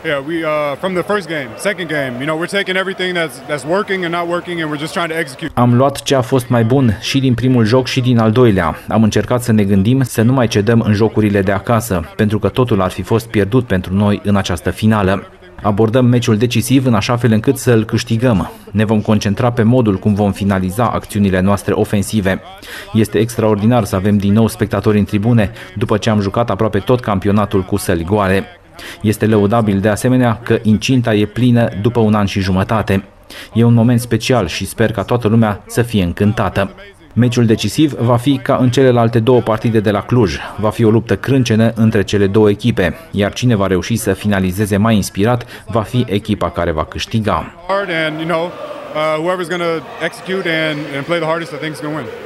Yeah, we from the first game, second game, we're taking everything that's working and not working and we're just trying to execute. Am luat ce a fost mai bun și din primul joc și din al doilea. Am încercat să ne gândim să nu mai cedăm în jocurile de acasă, pentru că totul ar fi fost pierdut pentru noi în această finală. Abordăm meciul decisiv în așa fel încât să îl câștigăm. Ne vom concentra pe modul cum vom finaliza acțiunile noastre ofensive. Este extraordinar să avem din nou spectatori în tribune după ce am jucat aproape tot campionatul cu săli goale. Este lăudabil de asemenea că incinta e plină după un an și jumătate. E un moment special și sper ca toată lumea să fie încântată. Meciul decisiv va fi ca în celelalte două partide de la Cluj. Va fi o luptă crâncenă între cele două echipe, iar cine va reuși să finalizeze mai inspirat va fi echipa care va câștiga.